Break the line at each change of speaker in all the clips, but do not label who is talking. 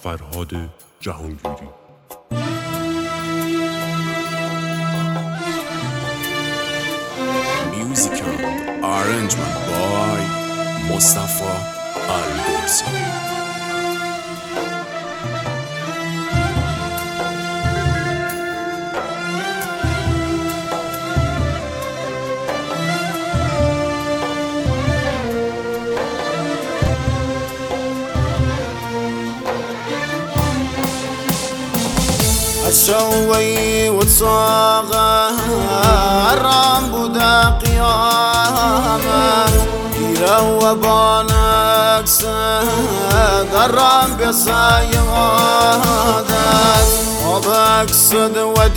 فرهاد جهانگیری.
Musical arrangement by Mustafa Al-Gorsi.
الشوي وتصاغر بدا قيامه يلو بانك قرام بصيادك وبقصد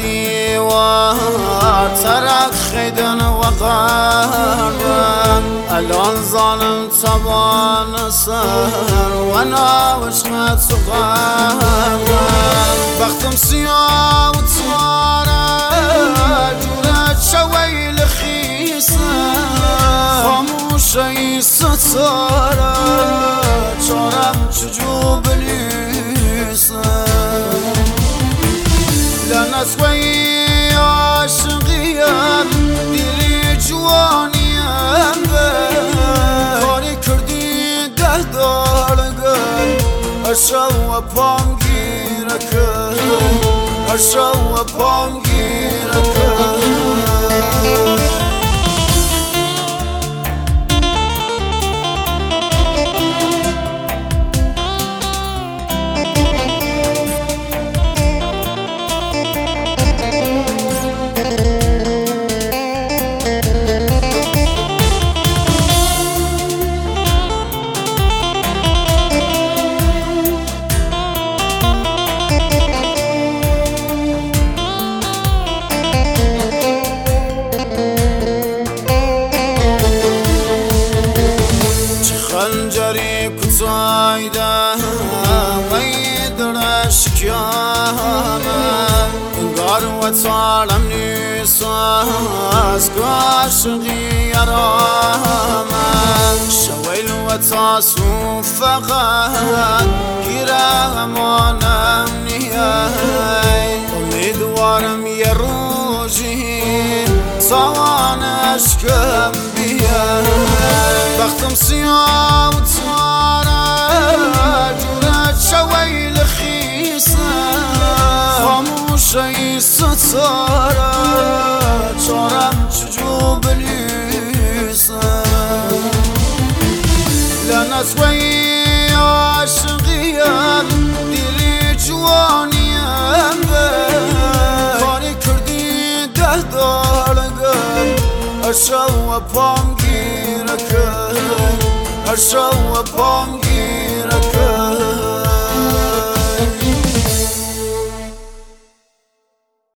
وديوار ترك خدن وقربا الان ظالم طبان سهر وانا وشمت سقربا بختم سياه وتصارى جورت شوي لخيصة خاموشي ستارى شارم تجوب ليسة لنسوي عاشقيان ديلي جوانيان كاري كردي دهدارقان أشوى بانگيرك أشوى بانگيرك خنجری کتایده ویدر شکیانه انگار و تالم نیساز کاشقی یرامه شویل و تاسو فقط گیره امانم نیای امیدوارم یه روزی توانش کم بیای بختم سیاه وتصارى جورت شوي لخيصة خاموشي ستارى شارم تجوب ليسة لنسوي عاشقيان ديلي جوانيان كاري كردي دهدارقان أشوى بانگيرك أشوى بانگيرك